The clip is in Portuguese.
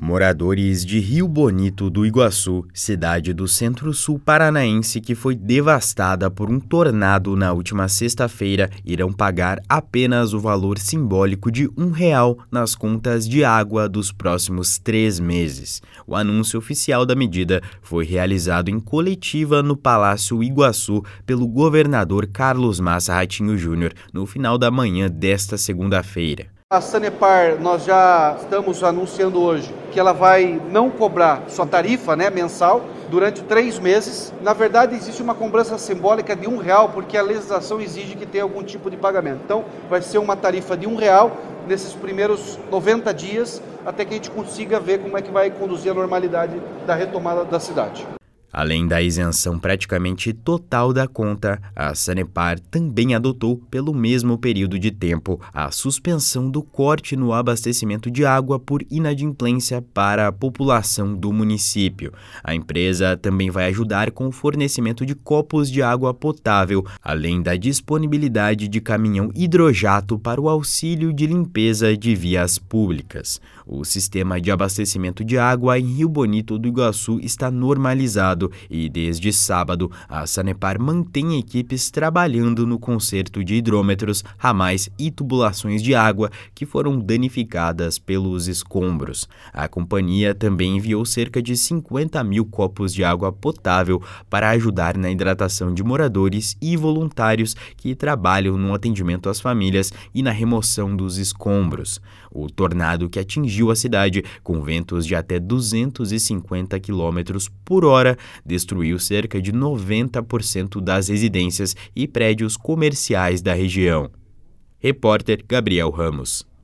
Moradores de Rio Bonito do Iguaçu, cidade do centro-sul paranaense que foi devastada por um tornado na última sexta-feira, irão pagar apenas o valor simbólico de R$1 nas contas de água dos próximos 3 meses. O anúncio oficial da medida foi realizado em coletiva no Palácio Iguaçu pelo governador Carlos Massa Ratinho Júnior no final da manhã desta segunda-feira. A Sanepar, nós já estamos anunciando hoje que ela vai não cobrar sua tarifa mensal durante 3 meses. Na verdade, existe uma cobrança simbólica de R$1, porque a legislação exige que tenha algum tipo de pagamento. Então, vai ser uma tarifa de R$1 nesses primeiros 90 dias, até que a gente consiga ver como é que vai conduzir a normalidade da retomada da cidade. Além da isenção praticamente total da conta, a Sanepar também adotou, pelo mesmo período de tempo, a suspensão do corte no abastecimento de água por inadimplência para a população do município. A empresa também vai ajudar com o fornecimento de copos de água potável, além da disponibilidade de caminhão hidrojato para o auxílio de limpeza de vias públicas. O sistema de abastecimento de água em Rio Bonito do Iguaçu está normalizado e desde sábado a Sanepar mantém equipes trabalhando no conserto de hidrômetros, ramais e tubulações de água que foram danificadas pelos escombros. A companhia também enviou cerca de 50 mil copos de água potável para ajudar na hidratação de moradores e voluntários que trabalham no atendimento às famílias e na remoção dos escombros. O tornado que atingiu a cidade com ventos de até 250 km por hora destruiu cerca de 90% das residências e prédios comerciais da região. Repórter Gabriel Ramos.